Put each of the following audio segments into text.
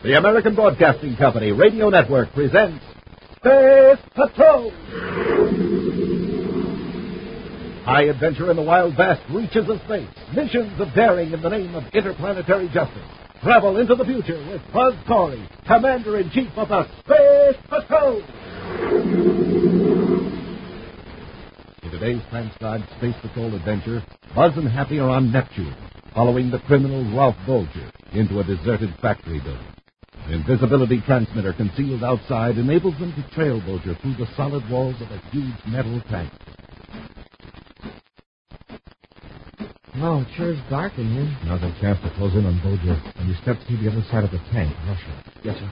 The American Broadcasting Company Radio Network presents Space Patrol! High adventure in the wild vast reaches of space. Missions of daring in the name of interplanetary justice. Travel into the future with Buzz Corey, Commander-in-Chief of the Space Patrol! In today's transcribed Space Patrol adventure, Buzz and Happy are on Neptune, following the criminal Ralph Bolger into a deserted factory building. An invisibility transmitter concealed outside enables them to trail Bolger through the solid walls of a huge metal tank. Oh, it sure is dark in here. Now's a chance to close in on Bolger. When you step through the other side of the tank, rush her. Yes, sir.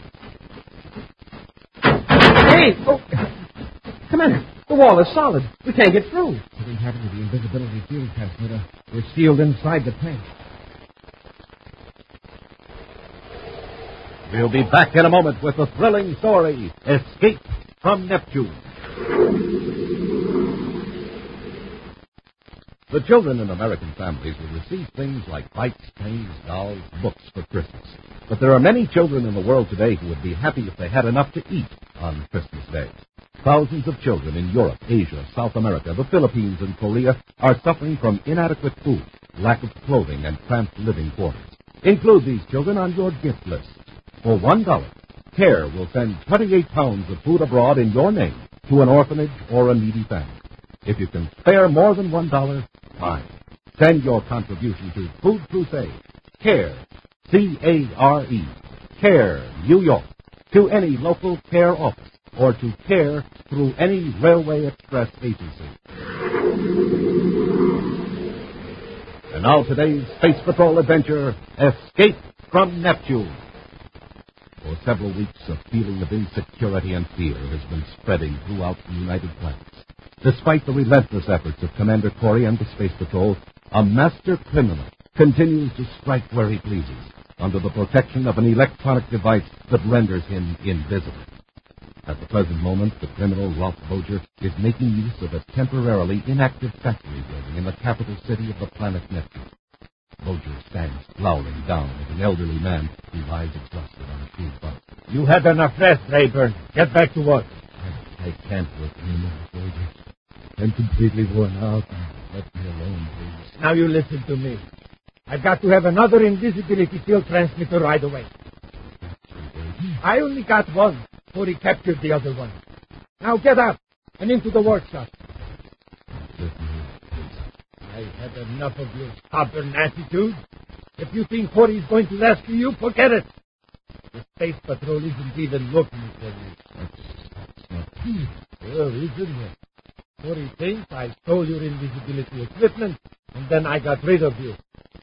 Hey! Oh! Commander, the wall is solid. We can't get through. Something happened to the invisibility field transmitter. We're sealed inside the tank. We'll be back in a moment with the thrilling story, Escape from Neptune. The children in American families will receive things like bikes, pennies, dolls, books for Christmas. But there are many children in the world today who would be happy if they had enough to eat on Christmas Day. Thousands of children in Europe, Asia, South America, the Philippines, and Korea are suffering from inadequate food, lack of clothing, and cramped living quarters. Include these children on your gift list. For $1, CARE will send 28 pounds of food abroad in your name to an orphanage or a needy family. If you can spare more than $1, fine. Send your contribution to Food Crusade, CARE, C-A-R-E, CARE, New York, to any local CARE office, or to CARE through any Railway Express agency. And now today's Space Patrol adventure, Escape from Neptune. For several weeks, a feeling of insecurity and fear has been spreading throughout the United Planets. Despite the relentless efforts of Commander Corey and the Space Patrol, a master criminal continues to strike where he pleases, under the protection of an electronic device that renders him invisible. At the present moment, the criminal Ralph Bolger is making use of a temporarily inactive factory building in the capital city of the planet Neptune. Bolger stands glowering down at an elderly man who lies exhausted on a crude bunk. You had enough rest, Rayburn. Get back to work. I can't work anymore, Bolger. I'm completely worn out. Let me alone, please. Now you listen to me. I've got to have another invisibility field transmitter right away. I only got one, before he captured the other one. Now get up and into the workshop. I had enough of your stubborn attitude. If you think Corey's going to rescue you, forget it. The Space Patrol isn't even looking for you. That's not true. Well, isn't it? Corey thinks I stole your invisibility equipment, and then I got rid of you.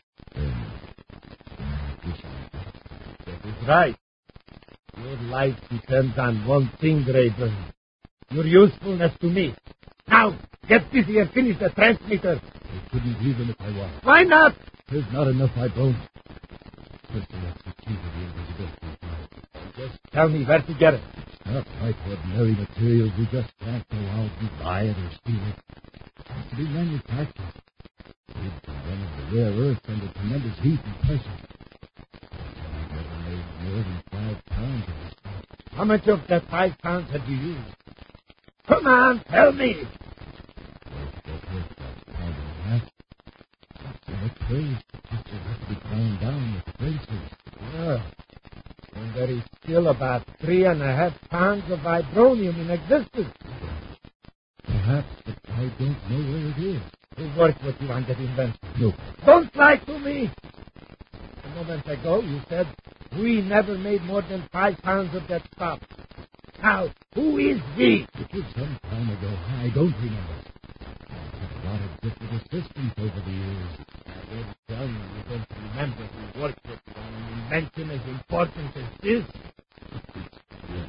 That is right. Your life depends on one thing, Rayburn. Your usefulness to me. Now, get busy and finish the transmitter. I couldn't even if I wanted. Why not? There's not enough I don't. First, that's the key to the invisibility. Just tell me where to get it. It's not like ordinary materials. We just can't go out and buy it or steal it. It has to be manufactured. Made from one of the rare earths under tremendous heat and pressure. I've never made more than 5 pounds of this stuff. How much of that 5 pounds have you used? Come on, tell me. Well, that worth about a pound and a half. That's so much waste. It just will have to be ground down with braces. Yeah. And there is still about 3.5 pounds of vibronium in existence. Perhaps, but I don't know where it is. To work with you on that invention. No. Don't lie to me. A moment ago, you said we never made more than 5 pounds of that stuff. Now, who is we? It was some time ago. I don't remember. I've had a lot of different assistants over the years. Well done. You don't remember who worked with you on an invention as important as this? Yes.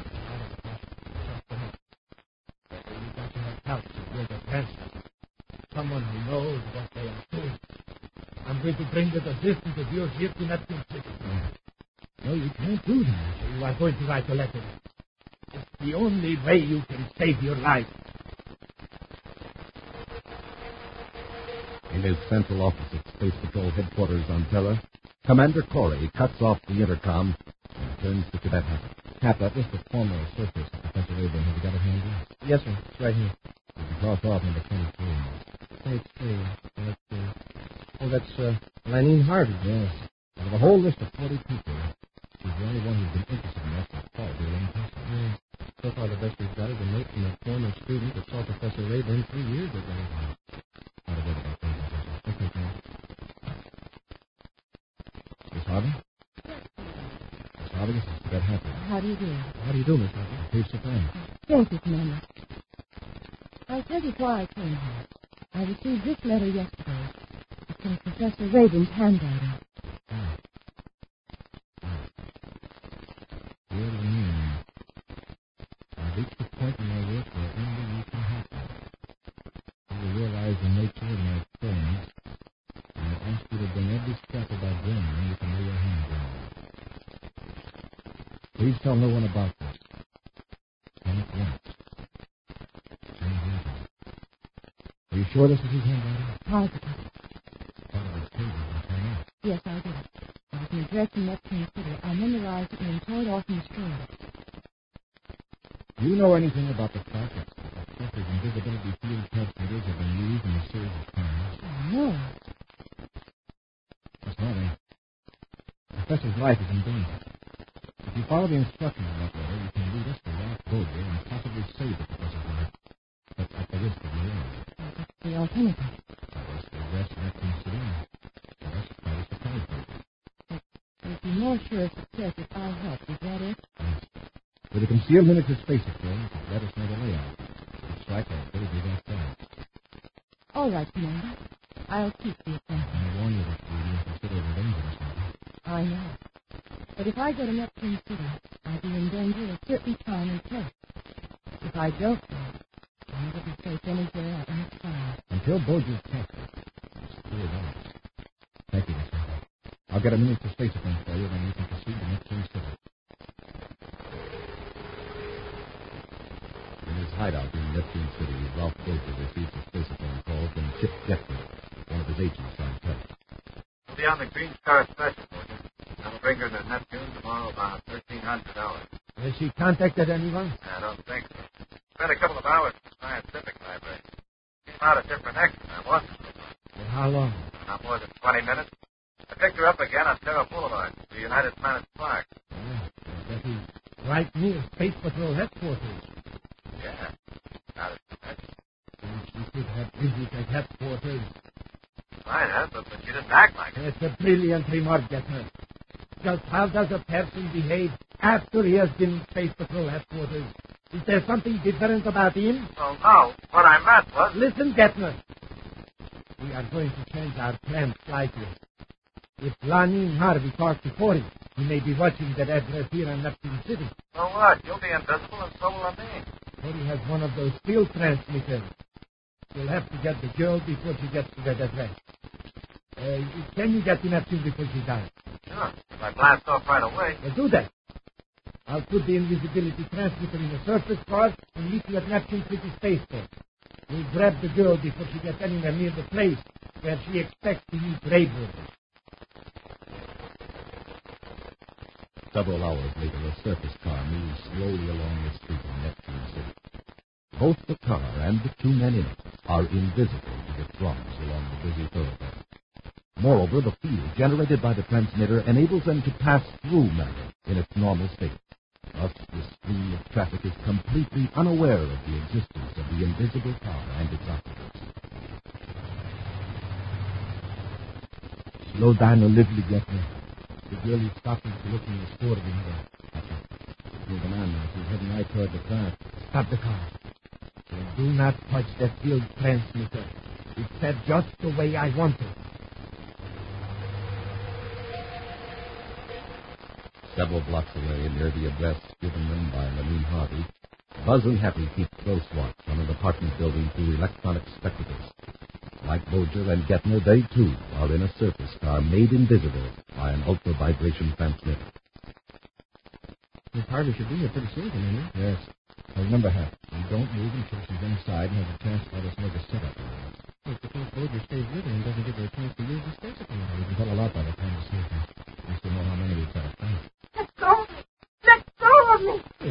You got to have help to build a transmitter. Someone who knows what they are doing. I'm going to bring the assistant of yours here to Neptune City. No, you can't do that. You are going to write a letter. It's the only way you can save your life. In his central office at Space Patrol headquarters on Terra, Commander Corey cuts off the intercom and turns to Cadet Hap. Hap, that list of former surface, Professor Abraham, have you got it handy? Yes, sir. It's right here. You can cross off number 23. 23. That's Lanine Harvey. Yes. Out of a whole list of 40 people, she's the only one who's been interested in that call here in person. Yeah. So far, the best we've got is a note from a former student that saw Professor Rayburn 3 years ago. Not a word about things, Professor. Okay, Tom. Miss Harvey? Miss Harvey, this is Cadet Hap. How do you do? How do you do, Miss Harvey? Please sit down. Thank you, Commander. I'll tell you why I came here. I received this letter yesterday. It's from Professor Raven's handwriting. Dear Lanine, I've reached the point in my work where only you can help me. You will realize the nature of my experience, and I ask you to bring every scrap about Graham you can lay your hands on. Please tell no one about this. Come at once. James Raven. Are you sure this is his handwriting? Positive. Part of his pages and turn out. Yes, I did. It was an address in Neptune City. I memorized it and tore it off in school. Do you know anything about the fact that Professor's invisibility field transmitters have been used in a series of crimes? Oh, no. Miss Harvey, the Professor's life is in danger. If you follow the instructions in that letter, you can lead us to Ralph Bolger and possibly save the Professor's life. But at the risk of your own. What's the alternative? Tell us the address of Neptune City and let us try to surprise Bolger. You'd be more sure of success if I helped. Is that it? Yes. With a concealed miniature space affair, you can let us know the layout. We'll strike our abilities outside. All right, Commander. I'll keep the appointment. I warn you that we consider it dangerous. I know. But if I go to Neptune City, I'll be in danger at a certain time and place. If I don't go, I'll never be safe anywhere or anytime. Until Bolger's captured, it's clear out. Thank you, Miss Harvey. I'll get a miniature space phone for you, then you can proceed to Neptune City. In his hideout in Neptune City, Ralph Bolger receives a spacephone call from Chip Getner, one of his agents on Tech. We'll be on the Green Star Special, Bolger. That'll bring her to Neptune tomorrow about 1300 hours. Has she contacted anyone? I don't think so. Spent a couple of hours at the scientific library. Came out a different exit than I wasn't so far. For how long? Not more than 20 minutes. I picked her up again on Terra Boulevard, the United Planets Park. That is right near Space Patrol headquarters. Yeah. Not as conventional. She could have visited headquarters. Might have, but she didn't act like it. That's a brilliant remark, Getner. Just how does a person behave after he has been in Space Patrol headquarters? Is there something different about him? Well, no. What I meant was... Listen, Getner. We are going to change our plans slightly. If Lanine Harvey talks to Corey, he may be watching that address here in Neptune City. So what? You'll be invisible and so will I. Corey has one of those field transmitters. You'll have to get the girl before she gets to that address. Can you get to Neptune before she dies? Sure. If I blast off right away. Do that. I'll put the invisibility transmitter in a surface car and meet you at Neptune City Spaceport. We'll grab the girl before she gets anywhere near the place where she expects to meet Rayburn. Several hours later, a surface car moves slowly along the street in Neptune City. Both the car and the two men in it are invisible to the throngs along the busy thoroughfare. Moreover, the field generated by the transmitter enables them to pass through matter in its normal state. Thus, the stream of traffic is completely unaware of the existence of the invisible car and its occupants. Slow down a little, Getner. The girl is stopping to look in the store window. You're the man now. She's heading right toward the car. Stop the car. Do not touch that field transmitter. It's set just the way I want it. Several blocks away, near the address given them by Lanine Harvey, Buzz and Happy keep close watch on an apartment building through electronic spectacles. Like Bolger and Getner, they too are in a surface car made invisible by an ultra-vibration transmitter. Miss Harvey should be here pretty soon, Commander. Yes. Now remember, Hap, you don't move until she's inside and has a chance to let us know the setup. Well, suppose Bolger stays with her and doesn't give her a chance to use the space equipment. We can tell a lot by the time we see her. We still know how many we've got to find. Let's go.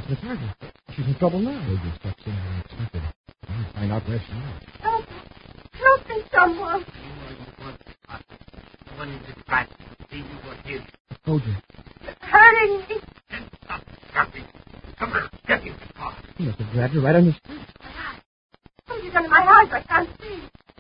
to the target. She's in trouble now. They just stepped in and expected. I'll find out where she is. Help me, someone. The one in this flat. See you were here. Soldier. Hurting me. And stop. Come on, get in the car. He must have grabbed her right on the street. Something's under my eyes. I can't see.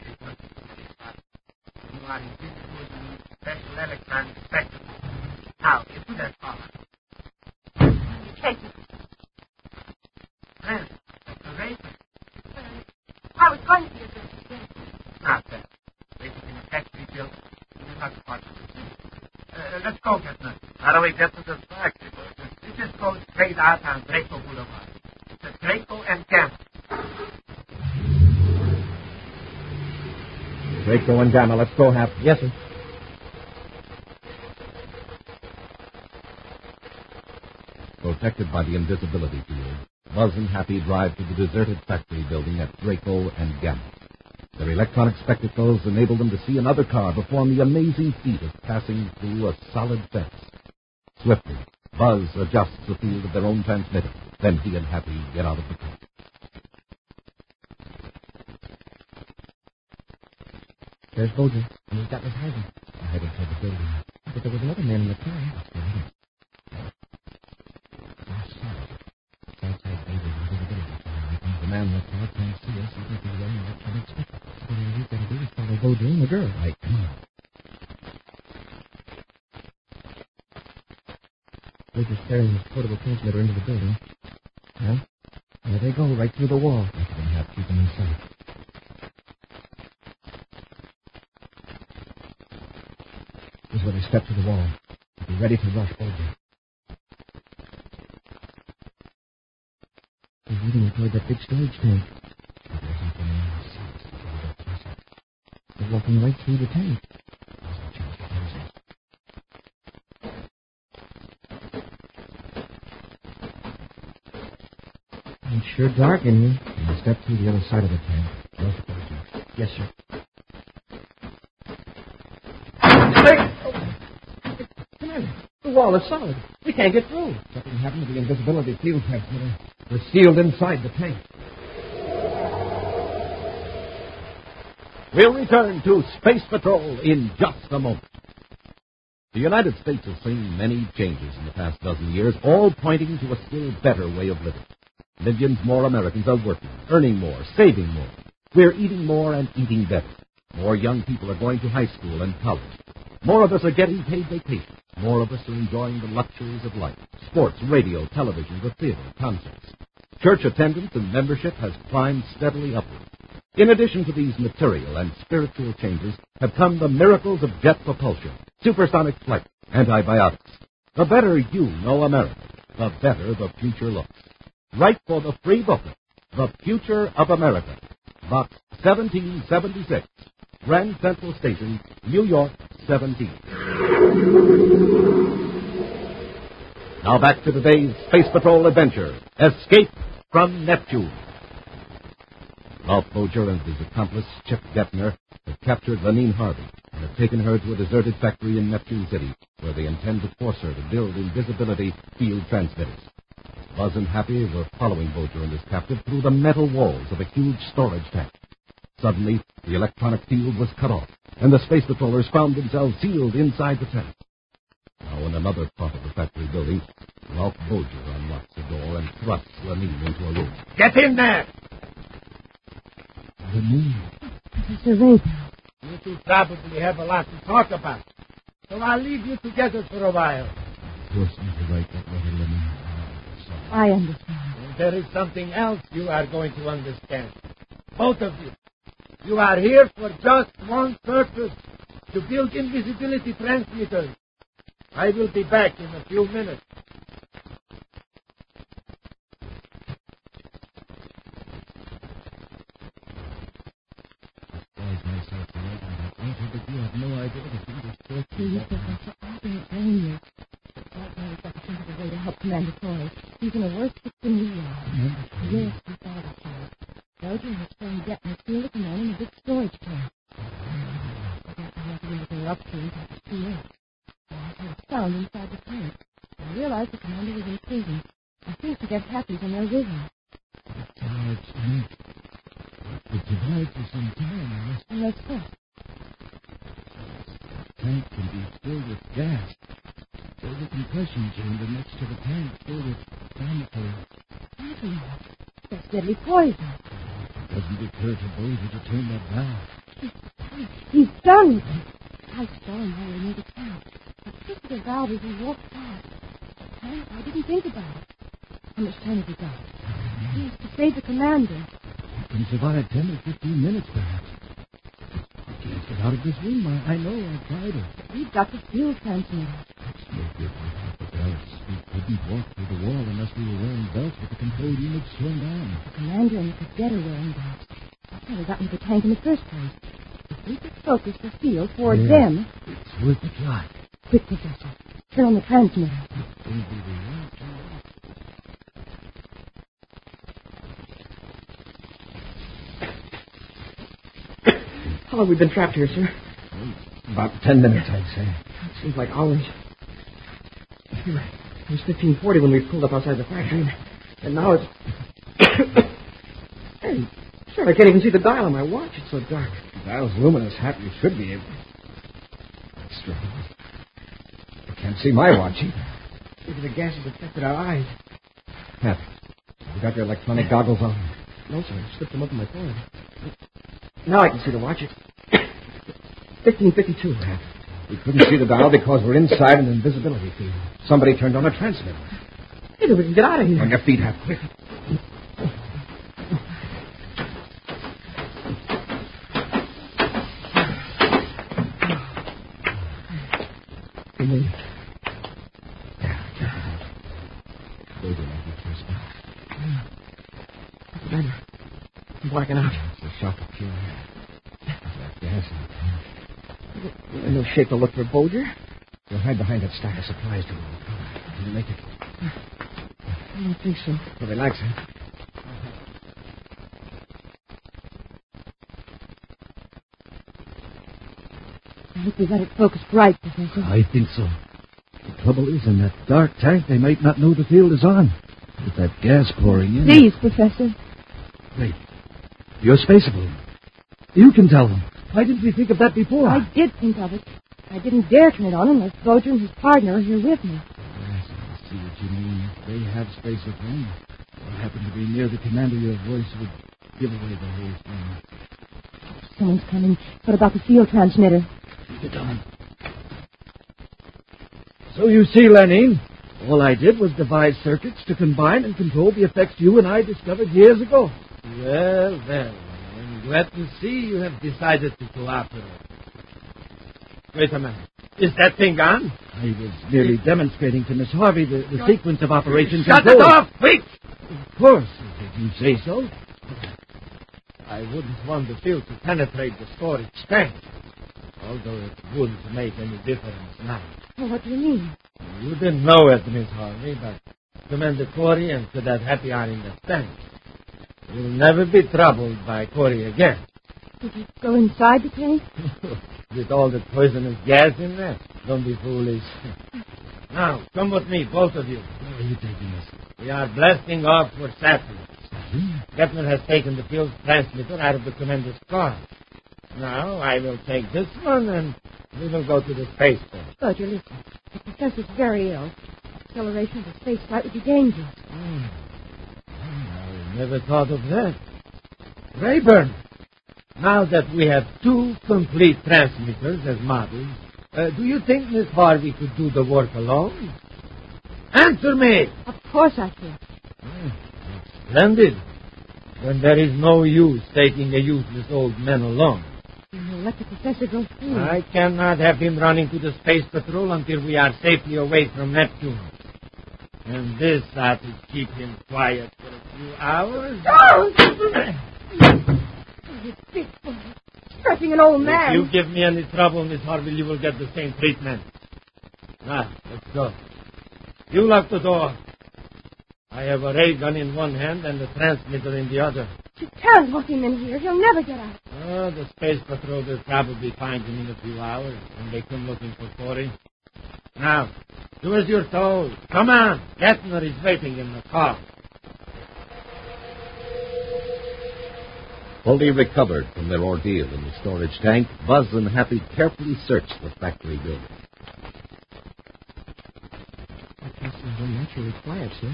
You are invisible in special electronic spectrum. Now, get to that car. Take it. Friend, that's a razor. I was going to get this. Not that. This is in a factory built. You're not part of it. Let's go, Gessner. How do we get to the factory? We just go straight out on Draco Boulevard. It's Draco and Gamma. Draco and Gamma, let's go, Hap. Yes, sir. Protected by the invisibility field, Buzz and Happy drive to the deserted factory building at Draco and Gamma. Their electronic spectacles enable them to see another car perform the amazing feat of passing through a solid fence. Swiftly, Buzz adjusts the field of their own transmitter. Then he and Happy get out of the car. There's Bolger, and he's got Miss Harvey. I headed toward the building. But there was another man in the car. The man in the car can't see us even through the electronic spectacles. What we've got to do is follow Bolger and the girl. Right, come on. Bolger's carrying his portable transmitter into the building. Well, there they go, right through the wall. I can have keep them in sight. This is where they step to the wall. Be ready to rush Bolger. He's leading toward that big storage tank. But there's nothing in the seats. They're closer. They're walking right through the tank. There's no chance to lose it. It's sure dark in here. And they step through the other side of the tank. Rush Bolger. Yes, sir. Commander, the wall is solid. We can't get through. Something happened to the invisibility field transmitter. We're sealed inside the tank. We'll return to Space Patrol in just a moment. The United States has seen many changes in the past dozen years, all pointing to a still better way of living. Millions more Americans are working, earning more, saving more. We're eating more and eating better. More young people are going to high school and college. More of us are getting paid vacations. More of us are enjoying the luxuries of life. Sports, radio, television, the theater, concerts. Church attendance and membership has climbed steadily upward. In addition to these material and spiritual changes have come the miracles of jet propulsion, supersonic flight, antibiotics. The better you know America, the better the future looks. Write for the free booklet, The Future of America, Box 1776, Grand Central Station, New York, 17. Now back to today's Space Patrol adventure, Escape from Neptune. Ralph Bolger and his accomplice, Chip Gettner, have captured Lenine Harvey and have taken her to a deserted factory in Neptune City, where they intend to force her to build invisibility field transmitters. Buzz and Happy were following Bolger and his captive through the metal walls of a huge storage tank. Suddenly, the electronic field was cut off, and the space patrollers found themselves sealed inside the tank. Now, in another part of the factory building, Ralph Bolger unlocks the door and thrusts Lenine into a room. Get in there! Lenine. Professor Raybould. You two probably have a lot to talk about. So I'll leave you together for a while. Force me to write that letter, Lenine. I understand. And there is something else you are going to understand. Both of you. You are here for just one purpose, to build invisibility transmitters. I will be back in a few minutes. Myself to write on that letter, but you have no idea the thing is so Please, Professor, I don't blame you. Right now, we've got to think of a way to help Commander Torres. He's in a worse fix than you are. Yes, we thought of that. Belgium has friend Gettner sealed the man in a big storage tank. We got to have anything up to him to see it. I heard a sound inside the tank. I realized the commander was in prison. I think he gets happy when they're with him. That's how it's meant. It divides for some time, Unless what? The tank can be filled with gas. There's a compression chamber next to the tank filled with flammable. That's deadly poison. It doesn't occur to Boulder to turn that valve. He's done. I saw him while we near the tank. I twisted the valve as he walked past. I didn't think about it. How much time has he got? He has to save the commander. He can survive 10 or 15 minutes, perhaps. I can't get out of this room. I know. I've tried it. We've got the fuel transmitter. It's no good without the belts. We couldn't walk through the wall unless we were wearing belts with the control units turned on. The commander and the cadet are wearing belts. That's how we got into the tank in the first place. If we could focus the field toward them... It's worth a try. Quick, Professor. Turn on the transmitter. It'll be the right time. How long have we been trapped here, sir? About 10 minutes, I'd say. It seems like hours. It was 15:40 when we pulled up outside the factory, and now it's... Hey, sir, I can't even see the dial on my watch. It's so dark. The dial's luminous. Half you should be able... That's strange. I can't see my watch either. Maybe the gas has affected our eyes. Hap, you got your electronic goggles on? No, sir. I slipped them up in my phone. Now I can see the watch. It's 15:52. Hap, we couldn't see the dial because we're inside an invisibility field. Somebody turned on a transmitter. Maybe we can get out of here. On your feet, Hap, quick. We made it. What's the matter? I'm blacking out. It's the shock of pure air. That gas in the tank. There's no shape to look for Bolger. We'll hide behind that stack of supplies to Can you make it? I don't think so. Well, relax, huh? I hope we got it focused right, Professor. I think so. The trouble is, in that dark tank, they might not know the field is on. With that gas pouring in... Please, Professor. Wait. You're spaceable. You can tell them. Why didn't we think of that before? I did think of it. I didn't dare turn it on unless Bolger and his partner are here with me. Yes, I see what you mean. If they have space at home, or happen to be near the commander, your voice would give away the whole thing. Someone's coming. What about the field transmitter? Keep it on. So you see, Lenine, all I did was devise circuits to combine and control the effects you and I discovered years ago. Well, I'm glad to see you have decided to cooperate. Wait a minute. Is that thing on? I was merely demonstrating to Miss Harvey the sequence of operations. Shut it off, quick! Of course, if you say so. I wouldn't want the field to penetrate the storage tank, although it wouldn't make any difference now. Well, what do you mean? You didn't know it, Miss Harvey, but Commander Corey and Cadet Happy are in the tank. You'll never be troubled by Corey again. Did you go inside the tank? With all the poisonous gas in there? Don't be foolish. Now, come with me, both of you. Where are you taking us? We are blasting off for satellites. Kepler has taken the field transmitter out of the commander's car. Now, I will take this one and we will go to the spaceport. Bolger, listen. The professor's very ill. Acceleration of the space flight would be dangerous. I never thought of that. Rayburn, now that we have two complete transmitters as models, do you think Miss Harvey could do the work alone? Answer me! Of course I could. Splendid. Then there is no use taking a useless old man alone. You'll let the professor go through. I cannot have him running to the space patrol until we are safely away from Neptune. And this ought to keep him quiet for a few hours. Oh, you big boy. Stretching an old man. If you give me any trouble, Miss Harvey, you will get the same treatment. Now, let's go. You lock the door. I have a ray gun in one hand and the transmitter in the other. You can't lock him in here. He'll never get out. Oh, the space patrol will probably find him in a few hours when they come looking for Corey. Now, Do as you're told. Come on. Gettner is waiting in the car. Fully recovered from their ordeal in the storage tank, Buzz and Happy carefully searched the factory building. That place is unnaturally quiet, sir.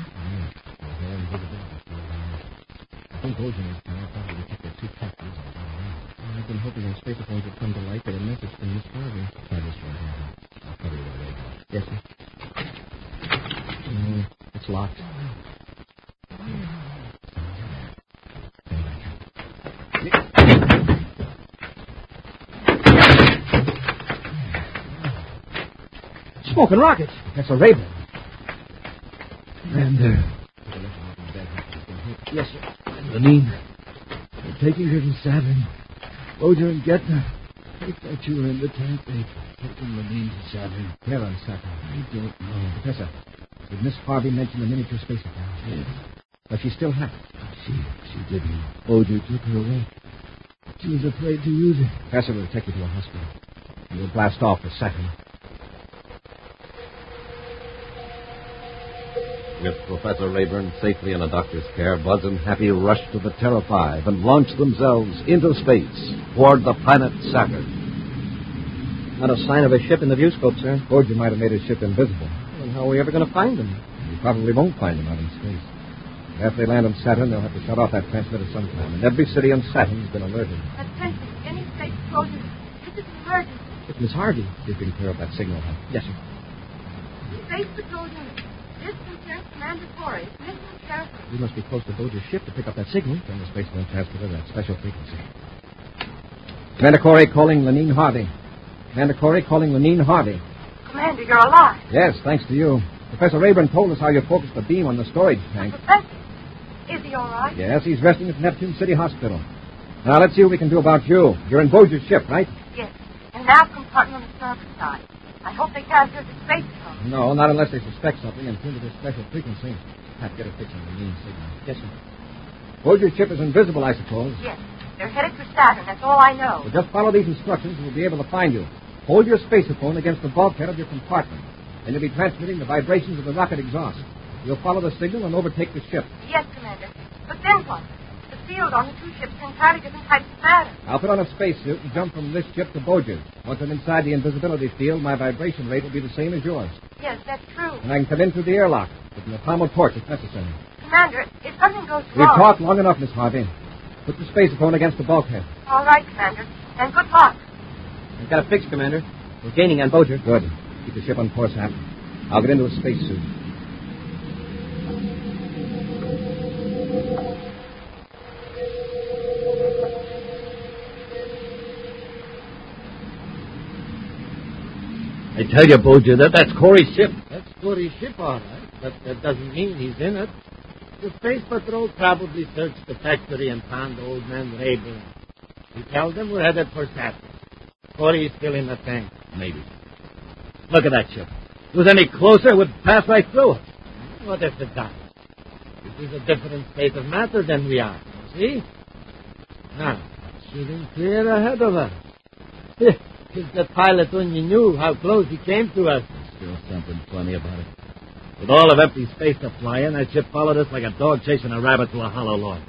I think Bojan and his pal probably took their two captives and got away. I've been hoping those spacephones would come to light with a message from Miss Harvey. Try this one, Harvey. I'll cover you the radio. Yes, sir. It's locked. Smoking rockets. Professor Rayburn. Commander. Yes, sir. Lenine. They're taking her to Saturn. Boja and Gettner. They thought you were in the tank. They've taken Lenine to Saturn. Where on Saturn? I don't know. Professor, did Miss Harvey mention the miniature space account? Yes. But she still has it. She didn't. Boja took her away. She was afraid to use it. Professor will take you to a hospital. And we'll blast off for Saturn. With Professor Rayburn safely in a doctor's care, Buzz and Happy rushed to the Terra 5 and launched themselves into space toward the planet Saturn. Not a sign of a ship in the viewscope, sir. Boja might have made his ship invisible. Well, how are we ever going to find him? We probably won't find him out in space. After they land on Saturn, they'll have to shut off that transmitter sometime. And every city on Saturn has been alerted. Attention, any space explosion. This is an emergency. It's Miss Harvey. You can clear up that signal, huh? Yes, sir. Space Patrol Unit. This concerns Commander Corey. Listen carefully. We must be close to Boja's ship to pick up that signal. Then the spaceman transmitter that special frequency. Commander Corey calling Lenine Harvey. Commander Corey calling Lenine Harvey. Commander, you're alive. Yes, thanks to you. Professor Rayburn told us how you focused the beam on the storage tank. Professor, is he all right? Yes, he's resting at Neptune City Hospital. Now, let's see what we can do about you. You're in Boja's ship, right? Yes. In nav compartment on the starboard side. I hope they can't hear the space phone. No, not unless they suspect something and tune to this special frequency. Have to get a fix on the mean signal. Yes, sir. Boja's ship is invisible, I suppose. Yes. They're headed for Saturn. That's all I know. Well, just follow these instructions and we'll be able to find you. Hold your spacephone against the bulkhead of your compartment, and you'll be transmitting the vibrations of the rocket exhaust. You'll follow the signal and overtake the ship. Yes, Commander. But then what? The field on the two ships is entirely different types of matter. I'll put on a spacesuit and jump from this ship to Boja's. Once I'm inside the invisibility field, my vibration rate will be the same as yours. Yes, that's true. And I can come in through the airlock with an atomo torch if necessary. Commander, if something goes We've wrong... talked long enough, Miss Harvey. Put the spacephone against the bulkhead. All right, Commander. And good luck. I've got a fix, Commander. We're gaining on Boja. Good. Keep the ship on course, Hap. I'll get into a spacesuit. I tell you, Boja, that's Corey's ship. That's Corey's ship, all right. But that doesn't mean he's in it. The Space Patrol probably searched the factory and found old man Rayburn. We tell them we're headed for Saturn. Corey's still in the tank. Maybe. Look at that ship. If it was any closer, it would pass right through it. What if it does? This is a different state of matter than we are. See? Now, shooting clear ahead of us. If the pilot only knew how close he came to us. Still something funny about it. With all of empty space to fly in, that ship followed us like a dog chasing a rabbit to a hollow log.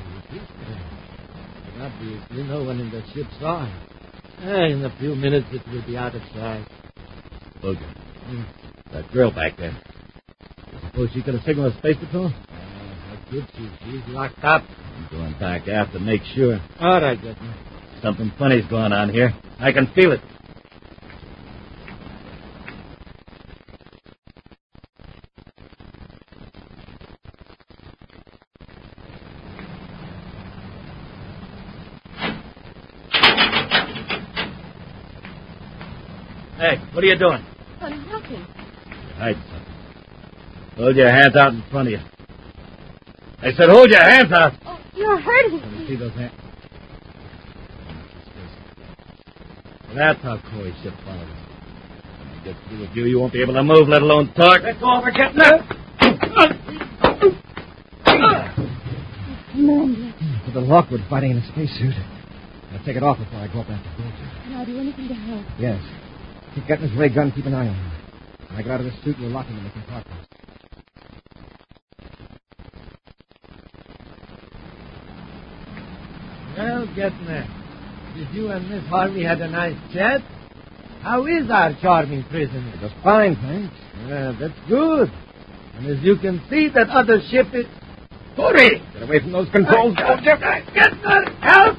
Obviously, no one in the ship saw it. In a few minutes, it will be out of sight. Boja, that girl back there. Suppose she could have signaled a space patrol? How could she? She's locked up. I'm going back aft to make sure. All right, Gettner. Something funny's going on here. I can feel it. Hey, what are you doing? I'm looking. Hide something. Hold your hands out in front of you. I said, hold your hands out. Oh, you're hurting Let me me. see those hands. That's how Corey's ship followed us. When I get through with you, you won't be able to move, let alone talk. That's all we're getting at. Commander, With a Lockwood fighting in a spacesuit. I'll take it off before I go up after Boja. can I do anything to help? Yes. Keep getting his ray gun. Keep an eye on him. I got out of the suit and we're locking in the compartment. Well, Gettner, did you and Miss Harvey had a nice chat? How is our charming prisoner? Just fine, thanks. That's good. And as you can see, that other ship is... Hurry! Get away from those controls. Gettner, help!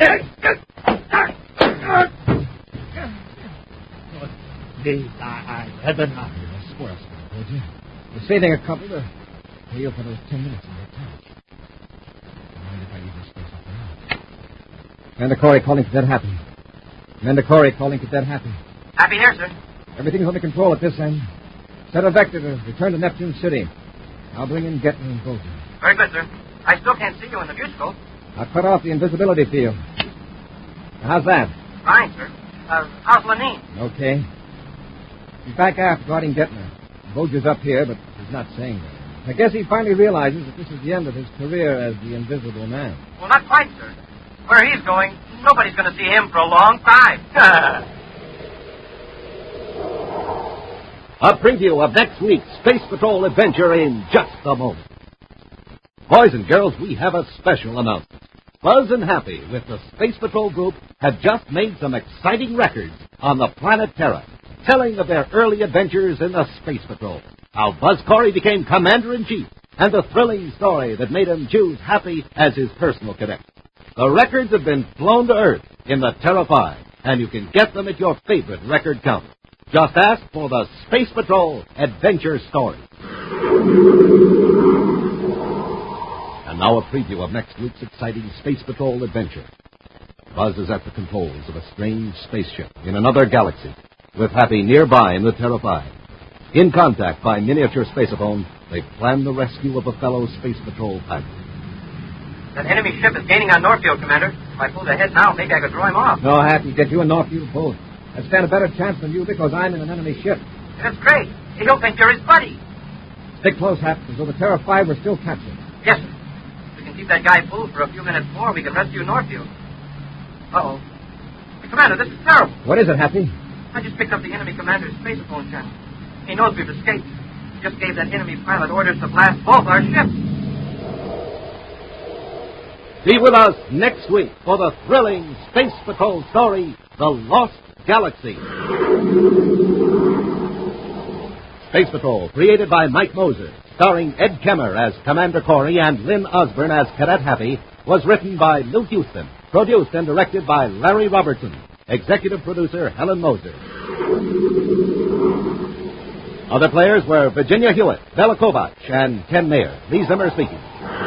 Please, I had enough. Spoil something, would you? We're saving a couple to pay you for those 10 minutes in your time. Mind if I leave this space up now? Commander Corey calling Cadet Happy. Commander Corey calling Cadet Happy. Happy here, sir. Everything's under control at this end. Set a vector to return to Neptune City. I'll bring in Gettner and Bolger. Very good, sir. I still can't see you in the viewscope. I'll cut off the invisibility field. How's that? Fine, sir. How's Lenine? Okay. He's back aft guarding Gettner. Bolger's up here, but he's not saying that. I guess he finally realizes that this is the end of his career as the Invisible Man. Well, not quite, sir. Where he's going, nobody's going to see him for a long time. A preview of next week's Space Patrol adventure in just a moment. Boys and girls, we have a special announcement. Buzz and Happy with the Space Patrol group have just made some exciting records on the planet Terra, telling of their early adventures in the Space Patrol, how Buzz Corey became Commander-in-Chief, and the thrilling story that made him choose Happy as his personal cadet. The records have been flown to Earth in the Terra 5, and you can get them at your favorite record counter. Just ask for the Space Patrol Adventure Story. And now a preview of next week's exciting Space Patrol adventure. Buzz is at the controls of a strange spaceship in another galaxy, with Happy nearby in the Terra 5. In contact by miniature spaceophone, they plan the rescue of a fellow Space Patrol pilot. That enemy ship is gaining on Northfield, Commander. If I pulled ahead now, maybe I could draw him off. No, Happy, get you and Northfield both. I stand a better chance than you because I'm in an enemy ship. That's great. He'll think you're his buddy. Stick close, Hap, as though the Terra 5 were still captured. Yes, sir. If we can keep that guy fooled for a few minutes more, we can rescue Northfield. Uh-oh. Hey, Commander, this is terrible. What is it, Happy? I just picked up the enemy commander's spaceophone channel. He knows we've escaped. He just gave that enemy pilot orders to blast both our ships. Be with us next week for the thrilling Space Patrol story, The Lost Galaxy. Space Patrol, created by Mike Moser, starring Ed Kemmer as Commander Corey and Lynn Osborne as Cadet Happy, was written by Lou Houston, produced and directed by Larry Robertson, executive producer Helen Moser. Other players were Virginia Hewitt, Bella Kovach, and Ken Mayer. Lee Zimmer speaking.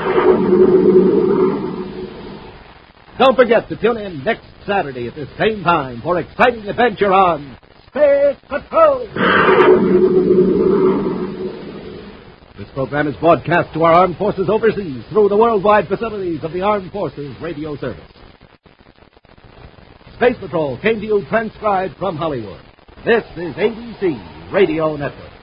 Don't forget to tune in next Saturday at this same time for exciting adventure on Space Patrol. This program is broadcast to our armed forces overseas through the worldwide facilities of the Armed Forces Radio Service. Space Patrol came to you transcribed from Hollywood. This is ABC Radio Network.